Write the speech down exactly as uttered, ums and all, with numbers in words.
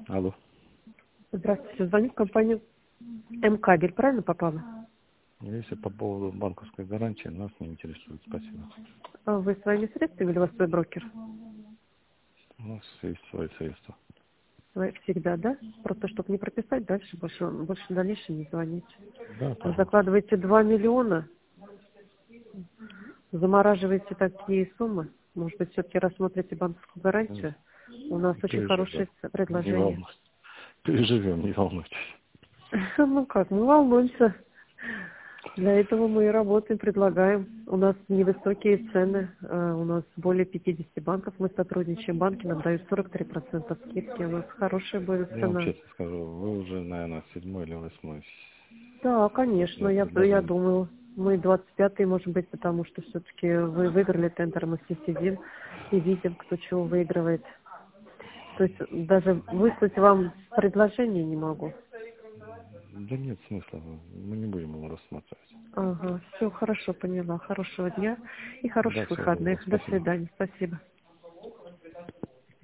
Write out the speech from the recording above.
Алло. Здравствуйте, звоню в компанию М-кабель, правильно попала? Если по поводу банковской гарантии, нас не интересует. Спасибо. А вы своими средствами или у вас свой брокер? У нас есть свои средства. Вы всегда, да? Просто чтобы не прописать дальше, больше, больше в дальнейшем не звонить. Да, Вы пожалуйста. закладываете два миллиона, замораживаете такие суммы. Может быть, все-таки рассмотрите банковскую гарантию. У нас очень Переживем. хорошее Не предложение. волнуйтесь. Переживем, не волнуйтесь. Ну как, мы волнуемся. Для этого мы и работаем, предлагаем. У нас невысокие цены, э, у нас более пятидесяти банков мы сотрудничаем. Банки нам дают сорок три процента скидки, у нас хорошая будет Я вам цена. честно скажу, вы уже, наверное, седьмой или восьмой Да, с- конечно, за я, я предложение. думаю, мы двадцать пятый, может быть, потому что все-таки вы выиграли тендер, мы все сидим и видим, кто чего выигрывает. То есть даже выслать вам предложение не могу. Да нет смысла, мы не будем его рассматривать. Ага, все, хорошо, поняла. Хорошего дня и Да, хороших всего доброго, выходных. До спасибо. свидания. Спасибо.